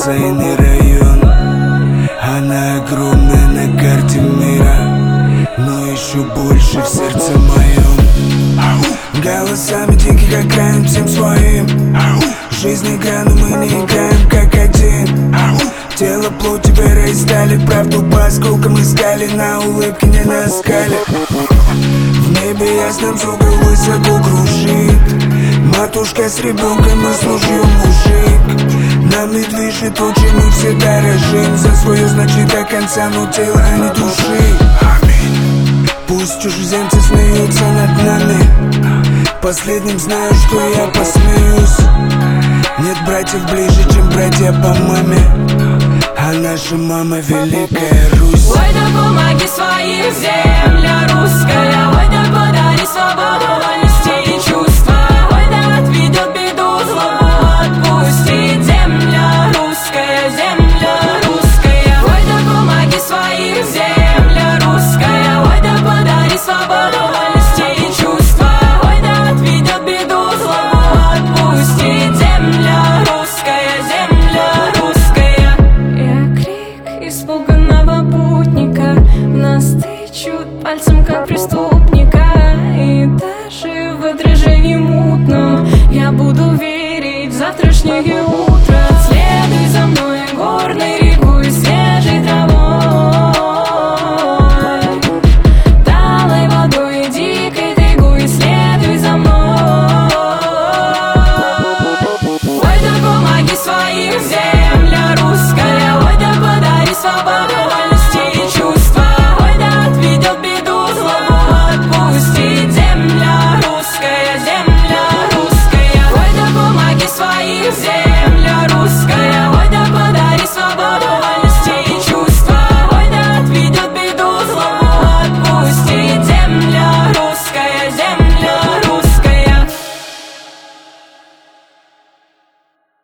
бассейный район. Она огромная на карте мира, но еще больше в сердце моем. Голосами диких окраин всем своим. Жизнь игра, но мы не играем как один. Тело, плоть и вера и стали, правду по осколкам искали, на улыбке не на скале. В небе ясным звук высоко кружит матушка с ребенком и с ружьем мужик. Нами движет то, чем мы все дорожим. За свое значит до конца, но тело, а не души. Пусть чужеземцы смеются над нами, последним знаю, что я посмеюсь. Нет братьев ближе, чем братья по маме, а наша мама великая Русь. Ой, да помоги своим земля русская, ой, да подари свободу, вольности и чувства, ой, да отведет беду, злобу отпустит. Земля русская, ой, да помоги своим земля русская, ой, да подари свободу, вольности и чувства, ой, да отведет беду, злобу отпустит. Земля русская, я крик испуганного путника, нас тычут пальцем как преступника, и даже в отражении мутном я буду верить в завтрашнее утро. Следуй за мной горной рекой, свежей травой, талой водой и дикой тайгой. Следуй за мной. Ой, да помоги своим земля русская, ой, да подари свободу, вольности и чувства, ой, да отведет беду, злобу отпустит. Земля русская, ой, да помоги своим земля русская.